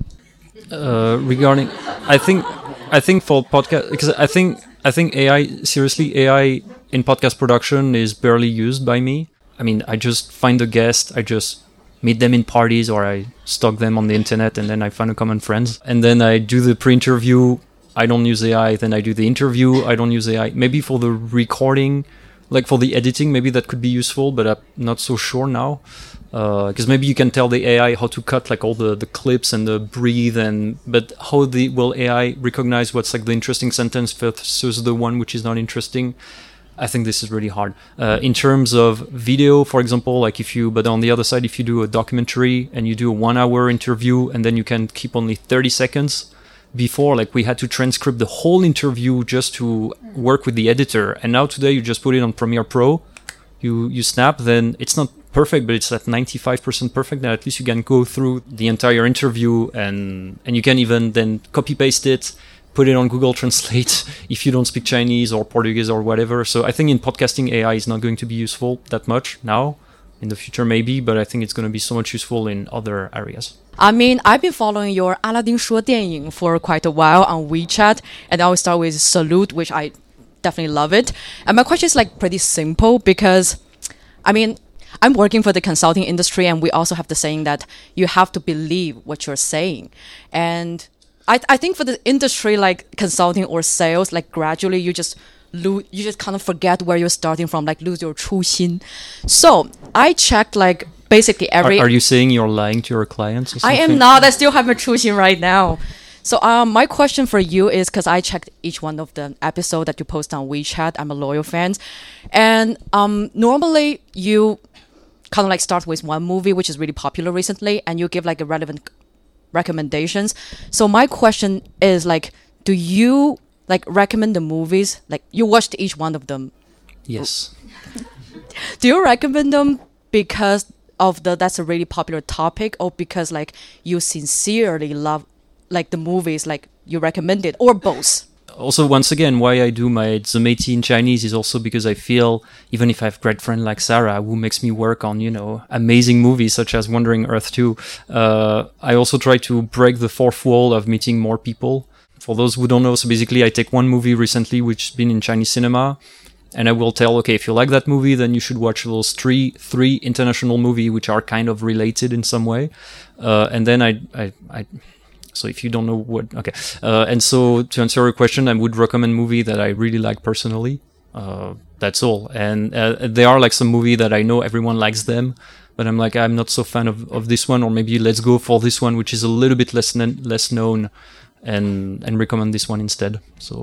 Uh, regarding, I think, I think for podcast, because I think, I think A I, seriously, A I in podcast production is barely used by me. I mean, I just find a guest, I just meet them in parties, or I stalk them on the internet, and then I find a common friends. And then I do the pre-interview, I don't use A I. Then I do the interview, I don't use A I. Maybe for the recording, like for the editing, maybe that could be useful, but I'm not so sure now. Because uh, maybe you can tell the A I how to cut like all the, the clips and the breathe, and but how the will A I recognize what's like the interesting sentence versus the one which is not interesting? I think this is really hard. Uh, in terms of video, for example, like if you, but on the other side, if you do a documentary and you do a one hour interview and then you can keep only thirty seconds, before, like we had to transcribe the whole interview just to work with the editor. And now today you just put it on Premiere Pro, you, you snap, then it's not perfect, but it's at ninety-five percent perfect. And at least you can go through the entire interview, and, and you can even then copy paste it, put it on Google Translate if you don't speak Chinese or Portuguese or whatever. So I think in podcasting, A I is not going to be useful that much now. In the future, maybe, but I think it's going to be so much useful in other areas. I mean, I've been following your 阿拉丁说电影 for quite a while on WeChat, and I always start with Salute, which I definitely love it. And my question is like pretty simple because, I mean, I'm working for the consulting industry, and we also have the saying that you have to believe what you're saying. And I, I think for the industry like consulting or sales, like gradually you just lose, you just kind of forget where you're starting from, like lose your 初心. So I checked like basically every... Are, are you saying you're lying to your clients or something? I am not. I still have my 初心 right now. So um, my question for you is, because I checked each one of the episode that you post on WeChat. I'm a loyal fan. And um, normally you kind of like start with one movie, which is really popular recently, and you give like a relevant recommendations. So my question is like, do you like recommend the movies? Like you watched each one of them. Yes. Do you recommend them because of the that's a really popular topic, or because like you sincerely love like the movies like you recommended, or both? Also, once again, why I do my Zometi in Chinese is also because I feel, even if I have a great friend like Sarah, who makes me work on, you know, amazing movies such as Wandering Earth two, uh, I also try to break the fourth wall of meeting more people. For those who don't know, so basically I take one movie recently which has been in Chinese cinema, and I will tell, okay, if you like that movie, then you should watch those three three international movies which are kind of related in some way. Uh, and then I... I, I So if you don't know what, okay. Uh, and so to answer your question, I would recommend movie that I really like personally. Uh, that's all. And uh, there are like some movie that I know everyone likes them, but I'm like, I'm not so fan of, of this one, or maybe let's go for this one, which is a little bit less less known, and and recommend this one instead. So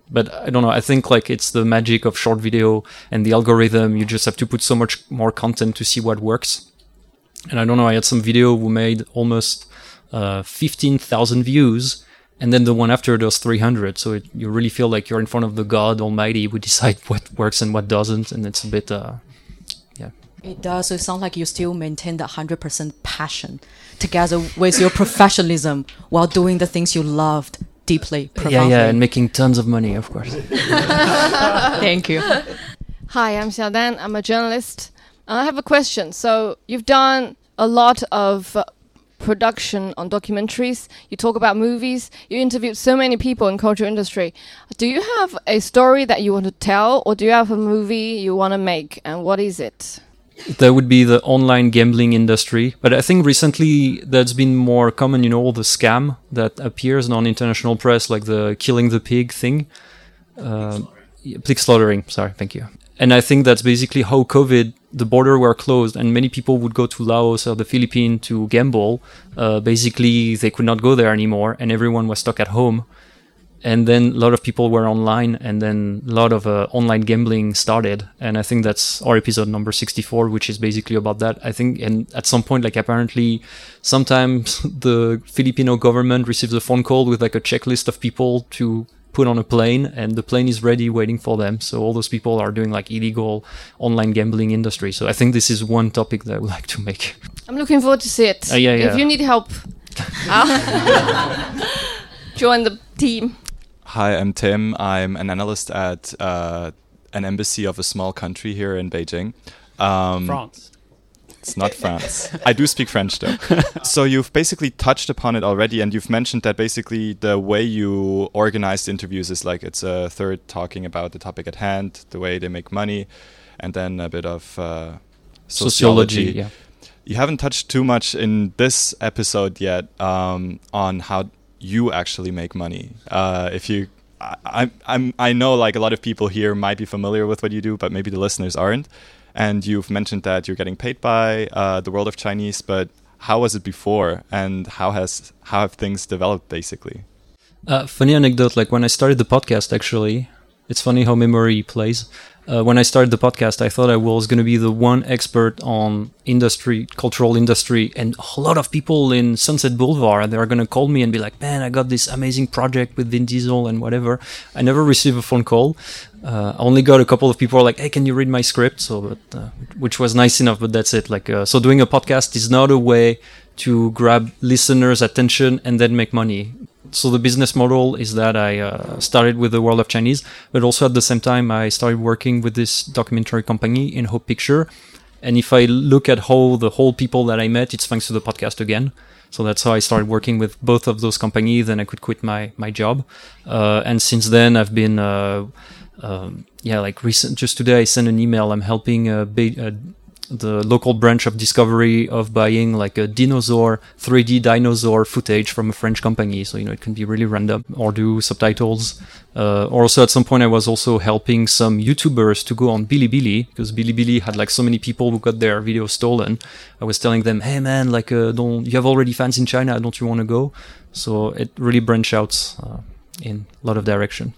But I don't know, I think like it's the magic of short video and the algorithm. You just have to put so much more content to see what works. And I don't know, I had some video who made almost uh, fifteen thousand views, and then the one after does three hundred. So it, you really feel like you're in front of the God Almighty who decide what works and what doesn't. And it's a bit, uh, yeah. It does. So it sounds like you still maintain that one hundred percent passion together with your professionalism while doing the things you loved deeply, profoundly. Yeah, yeah, and making tons of money, of course. Thank you. Hi, I'm Xiaodan. I'm a journalist. I have a question. So you've done a lot of uh, production on documentaries. You talk about movies. You interviewed so many people in culture industry. Do you have a story that you want to tell, or do you have a movie you want to make, and what is it? That would be the online gambling industry. But I think recently that's been more common, you know, all the scam that appears on international press, like the killing the pig thing. Uh, pig slaughtering, sorry, thank you. And I think that's basically how COVID, the border were closed and many people would go to Laos or the Philippines to gamble. Uh, basically, they could not go there anymore and everyone was stuck at home. And then a lot of people were online, and then a lot of uh, online gambling started. And I think that's our episode number sixty-four, which is basically about that. I think, and at some point, like apparently, sometimes the Filipino government receives a phone call with like a checklist of people to put on a plane, and the plane is ready waiting for them. So all those people are doing like illegal online gambling industry. So I think this is one topic that I would like to make. I'm looking forward to see it. Uh, yeah, yeah. If you need help, join the team. Hi, I'm Tim. I'm an analyst at uh, an embassy of a small country here in Beijing. Um, France. It's not France. I do speak French though. So you've basically touched upon it already, and you've mentioned that basically the way you organize interviews is like it's a third talking about the topic at hand, the way they make money, and then a bit of uh, sociology. Sociology, yeah. You haven't touched too much in this episode yet um, on how you actually make money. Uh, if you, I, I'm, I'm, I know like a lot of people here might be familiar with what you do, but maybe the listeners aren't. And you've mentioned that you're getting paid by uh, the World of Chinese, but how was it before, and how has how have things developed basically? Uh, funny anecdote, like when I started the podcast, actually, it's funny how memory plays. Uh, when I started the podcast, I thought I was going to be the one expert on industry, cultural industry, and a lot of people in Sunset Boulevard, they're going to call me and be like, man, I got this amazing project with Vin Diesel and whatever. I never received a phone call. Uh, I only got a couple of people like, hey, can you read my script? So, but, uh, which was nice enough, but that's it. Like, uh, so doing a podcast is not a way to grab listeners' attention and then make money. So the business model is that I uh, started with the World of Chinese, but also at the same time I started working with this documentary company in Hope Picture. And if I look at how the whole people that I met, it's thanks to the podcast again. So that's how I started working with both of those companies. Then I could quit my my job. Uh, and since then I've been, uh, um, yeah, like recent. Just today I sent an email. I'm helping a big. Uh, the local branch of Discovery of buying like a dinosaur, three D dinosaur footage from a French company. So, you know, it can be really random, or do subtitles. Uh, or also at some point I was also helping some YouTubers to go on Bilibili, because Bilibili had like so many people who got their videos stolen. I was telling them, hey man, like, uh, don't, you have already fans in China, don't you want to go? So it really branched out uh, in a lot of direction.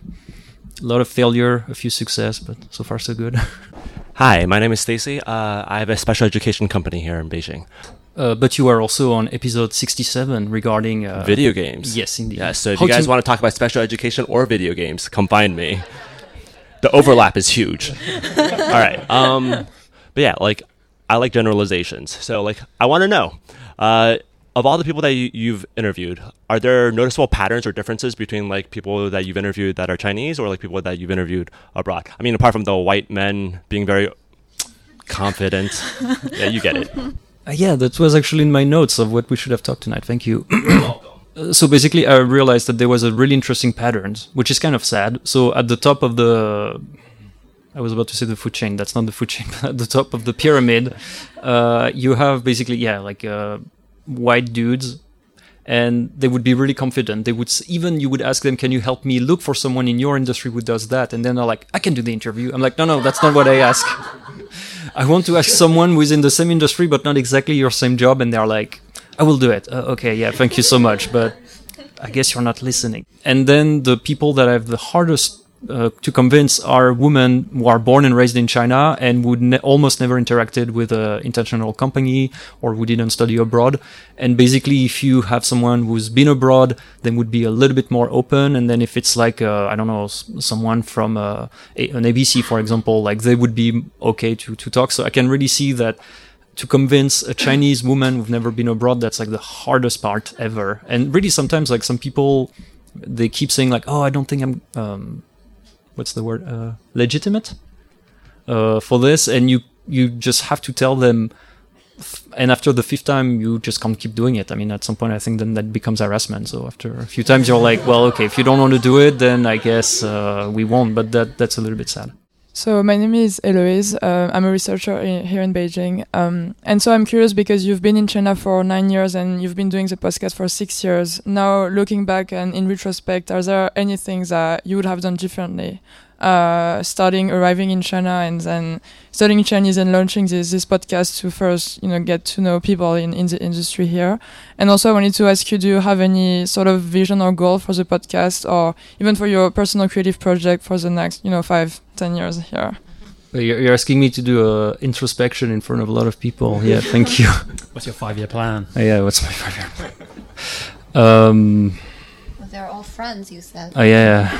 A lot of failure, a few success, but so far so good. Hi, my name is Stacy. Uh, I have a special education company here in Beijing. Uh, but you are also on episode sixty-seven regarding... Uh, video games. Yes, indeed. Yeah, so if How you guys to... want to talk about special education or video games, come find me. The overlap is huge. All right. Um, but yeah, like, I like generalizations. So, like, I want to know, uh, of all the people that you, you've interviewed, are there noticeable patterns or differences between like people that you've interviewed that are Chinese or like people that you've interviewed abroad? I mean, apart from the white men being very confident. Yeah, you get it. Uh, yeah, that was actually in my notes of what we should have talked tonight. Thank you. uh, so basically, I realized that there was a really interesting pattern, which is kind of sad. So at the top of the... I was about to say the food chain. That's not the food chain. But at the top of the pyramid, uh, you have basically, yeah, like... Uh, white dudes, and they would be really confident. They would even, you would ask them, can you help me look for someone in your industry who does that? And then they're like, I can do the interview. I'm like, no, no, that's not what I ask. I want to ask someone who is in the same industry but not exactly your same job. And they're like, I will do it. Uh, okay, yeah, thank you so much, but I guess you're not listening. And then the people that I have the hardest uh, to convince are women who are born and raised in China and would ne- almost never interacted with an international company or who didn't study abroad. And basically, if you have someone who's been abroad, then would be a little bit more open. And then if it's like, uh, I don't know, s- someone from uh, a- an A B C, for example, like they would be okay to, to talk. So I can really see that to convince a Chinese woman who've never been abroad, that's like the hardest part ever. And really sometimes like some people, they keep saying like, oh, I don't think I'm, um, what's the word, uh, legitimate uh, for this. And you, you just have to tell them, f- and after the fifth time, you just can't keep doing it. I mean, at some point, I think then that becomes harassment. So after a few times, you're like, well, okay, if you don't want to do it, then I guess uh, we won't. But that that's a little bit sad. So my name is Eloise. Uh, I'm a researcher in, here in Beijing. Um, and so I'm curious because you've been in China for nine years and you've been doing the podcast for six years. Now, looking back and in retrospect, are there any things that you would have done differently? Uh, starting, arriving in China and then studying Chinese and launching this, this podcast to first, you know, get to know people in, in the industry here. And also I wanted to ask you, do you have any sort of vision or goal for the podcast or even for your personal creative project for the next, you know, five, ten years here? You're, you're asking me to do a introspection in front of a lot of people. Yeah, thank you. What's your five-year plan? Uh, yeah, what's my five-year plan? Um, Well, they're all friends, you said. Oh, yeah.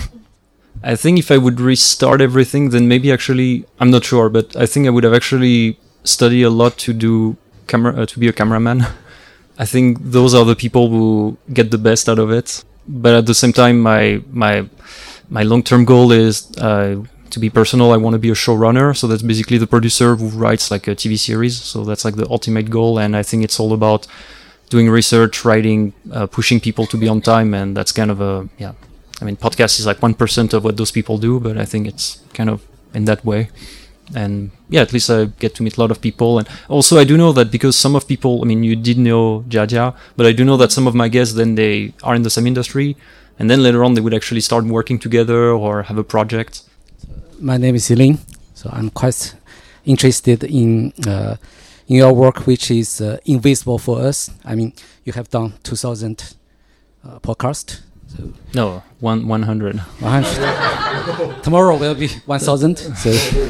I think if I would restart everything, then maybe actually, I'm not sure, but I think I would have actually studied a lot to do camera, uh, to be a cameraman. I think those are the people who get the best out of it. But at the same time, my my my long-term goal is uh, to be personal. I want to be a showrunner, so that's basically the producer who writes like a T V series. So that's like the ultimate goal, and I think it's all about doing research, writing, uh, pushing people to be on time, and that's kind of a yeah. I mean, podcast is like one percent of what those people do, but I think it's kind of in that way. And yeah, at least I get to meet a lot of people. And also I do know that because some of people, I mean, you did know Jiajia, but I do know that some of my guests, then they are in the same industry. And then later on, they would actually start working together or have a project. My name is Yilin. So I'm quite interested in uh, in your work, which is uh, invisible for us. I mean, you have done two thousand uh, podcasts. So no, one one hundred. one hundred. Tomorrow will be one thousand. So,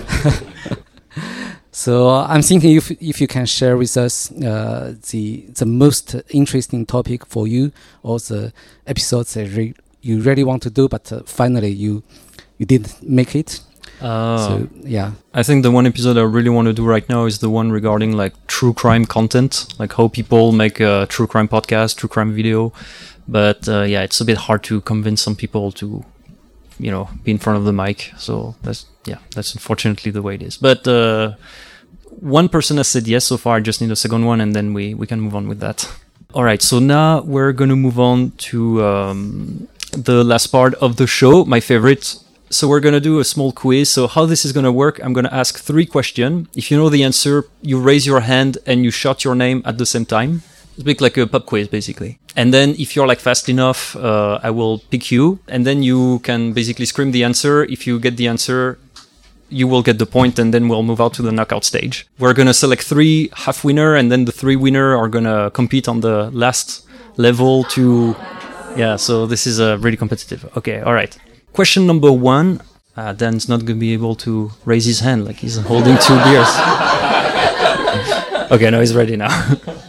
so uh, I'm thinking if if you can share with us uh, the the most interesting topic for you, or the episodes that re- you really want to do, but uh, finally you you didn't make it. Uh, so yeah, I think the one episode I really want to do right now is the one regarding like true crime content, like how people make a true crime podcast, true crime video. But uh, yeah, it's a bit hard to convince some people to, you know, be in front of the mic. So that's yeah, that's unfortunately the way it is. But uh, one person has said yes so far. I just need a second one, and then we we can move on with that. All right. So now we're gonna move on to um, the last part of the show, my favorite. So we're gonna do a small quiz. So how this is gonna work? I'm gonna ask three questions. If you know the answer, you raise your hand and you shout your name at the same time. It's a bit like a pub quiz, basically. And then if you're like fast enough, uh, I will pick you. And then you can basically scream the answer. If you get the answer, you will get the point, and then we'll move out to the knockout stage. We're going to select three half winner, and then the three winner are going to compete on the last level to... Yeah, so this is uh, really competitive. Okay, all right. Question number one. Uh, Dan's not going to be able to raise his hand like he's holding two beers. Okay, no, he's ready now.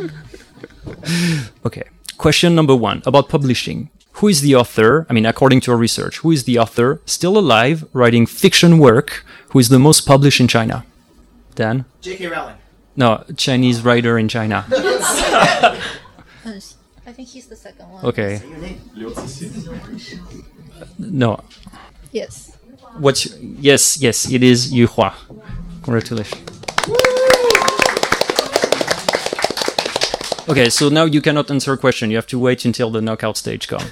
Okay. Question number one about publishing. Who is the author? I mean, according to our research, who is the author still alive writing fiction work who is the most published in China? Dan? J K Rowling. No, Chinese writer in China. I think he's the second one. Okay. No. Yes. What's yes, yes, it is Yu Hua. Congratulations. Okay, so now you cannot answer a question. You have to wait until the knockout stage comes.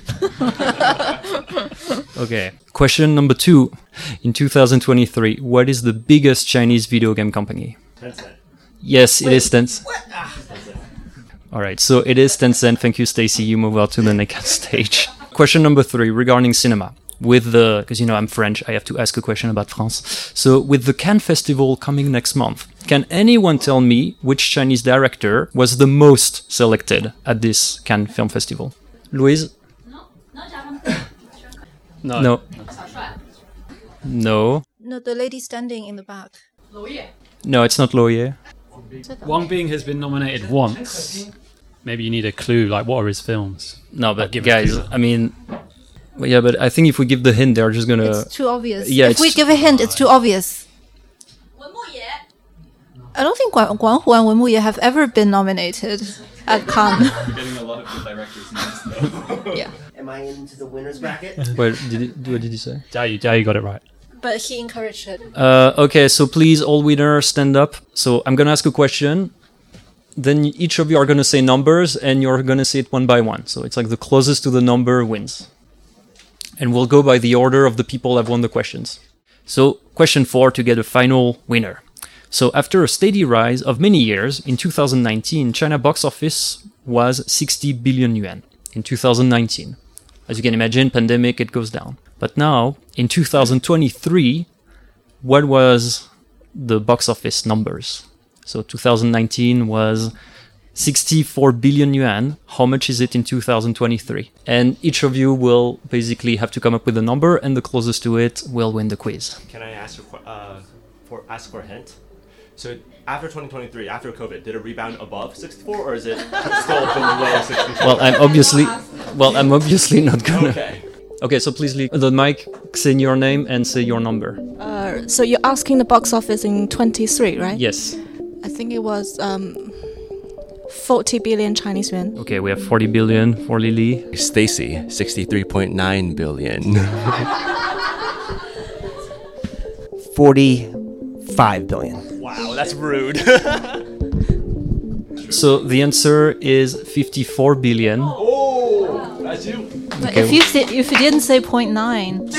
Okay. Question number two. In two thousand twenty-three, what is the biggest Chinese video game company? Tencent. Yes, it Wait, is Tencent. Ah. All right, so it is Tencent. Thank you, Stacy. You move out to the knockout stage. Question number three regarding cinema. With the, because you know I'm French, I have to ask a question about France. So with the Cannes Festival coming next month, can anyone tell me which Chinese director was the most selected at this Cannes Film Festival? Louise? No. No. No. No, the lady standing in the back. No, it's not Lo Ye. Wang Bing has been nominated once. Maybe you need a clue, like what are his films? No, but give guys, I mean, well, yeah, but I think if we give the hint, they're just gonna. It's too obvious. Yeah, if we give a hint, it's too obvious. I don't think Guan, Guan Hu and Wen Mu Ye have ever been nominated at Cannes. We're getting a lot of good directors now. Yeah. Am I into the winners bracket? Wait, did it, what did you say? Jia, Jia got it right. But he encouraged it. Uh, okay, so please, all winners, stand up. So I'm gonna ask a question. Then each of you are gonna say numbers, and you're gonna say it one by one. So it's like the closest to the number wins. And we'll go by the order of the people that have won the questions. So question four to get a final winner. So after a steady rise of many years, in two thousand nineteen, China box office was sixty billion yuan in two thousand nineteen. As you can imagine, pandemic, it goes down. But now, in two thousand twenty-three, what was the box office numbers? So two thousand nineteen was sixty-four billion yuan. How much is it in two thousand twenty-three? And each of you will basically have to come up with a number, and the closest to it will win the quiz. Can I ask for, uh, for ask for a hint? So after twenty twenty-three, after COVID, did it rebound above sixty-four, or is it still below sixty-four? Well, I'm obviously, well, I'm obviously not gonna. Okay. Okay, so please leave the mic, say your name and say your number. Uh, so you're asking the box office in twenty-three, right? Yes. I think it was um, forty billion Chinese yuan. Okay, we have forty billion for Lily. Stacy, sixty-three point nine billion. forty-five billion. Wow, that's rude. So the answer is fifty-four billion. Oh, that's you. But Okay. if you say, if you didn't say point nine. I'm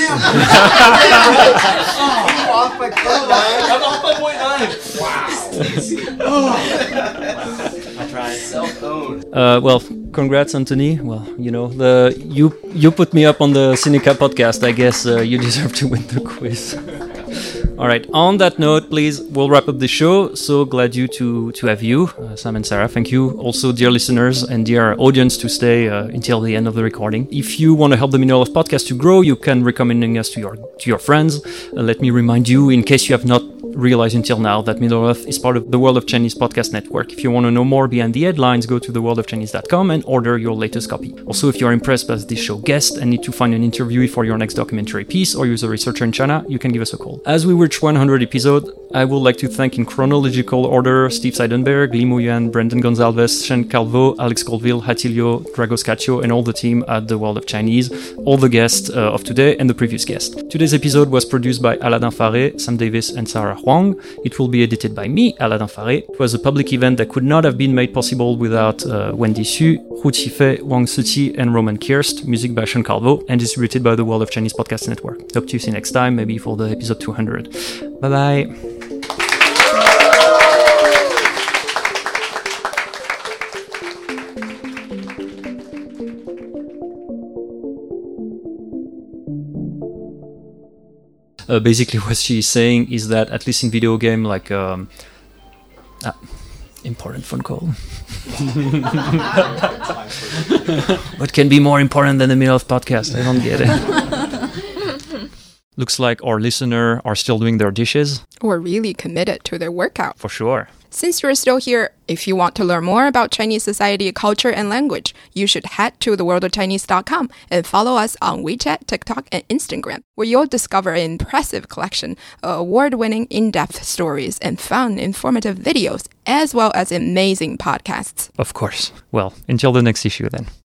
off by point nine. I'm off by point nine. Wow. I tried. Self-owned. Uh, well, congrats, Anthony. Well, you know, the you you put me up on the Sinica podcast. I guess uh, you deserve to win the quiz. All right. On that note, please, we'll wrap up the show. So glad you to to have you, uh, Sam and Sarah. Thank you, also, dear listeners and dear audience, to stay uh, until the end of the recording. If you want to help the Middle Earth podcast to grow, you can recommending us to your to your friends. Uh, let me remind you, in case you have not realized until now, that Middle Earth is part of the World of Chinese podcast network. If you want to know more behind the headlines, go to the world of chinese dot com and order your latest copy. Also, if you're impressed by this show guest and need to find an interviewee for your next documentary piece or use a researcher in China, you can give us a call. As we reach one hundred episode, I would like to thank in chronological order Steve Seidenberg, Li Muyan, Brendan Gonzalez, Shen Calvo, Alex Colville, Hatilio, Dragos Caccio, and all the team at the World of Chinese, all the guests uh, of today and the previous guest. Today's episode was produced by Aladin Faré, Sam Davis, and Sarah Huang. It will be edited by me, Aladin Faré. It was a public event that could not have been made possible without uh, Wendy Xu, Hu Qifei, Wang Suqi, and Roman Kirst. Music by Shen Calvo, and distributed by the World of Chinese Podcast Network. Hope to see you next time, maybe for the episode two hundred. Bye bye. Uh, basically, what she's saying is that at least in video game, like um, ah, important phone call. What can be more important than the Middle Earth podcast? I don't get it. Looks like our listener are still doing their dishes. Or really committed to their workout. For sure. Since you're still here, if you want to learn more about Chinese society, culture, and language, you should head to the world of chinese dot com and follow us on WeChat, TikTok, and Instagram, where you'll discover an impressive collection of award-winning in-depth stories and fun, informative videos, as well as amazing podcasts. Of course. Well, until the next issue then.